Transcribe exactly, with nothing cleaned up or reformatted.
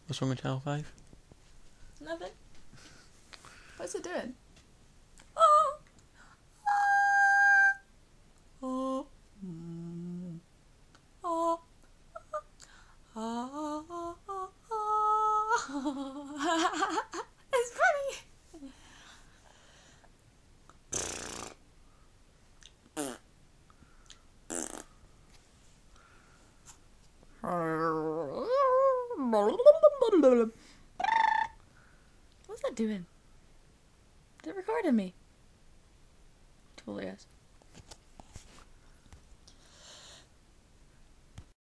What's wrong with Channel five? Nothing. What's it doing? Oh. Oh. Mm. Oh. Oh. Oh. It's funny. What's that doing? Is it recording me? Totally is.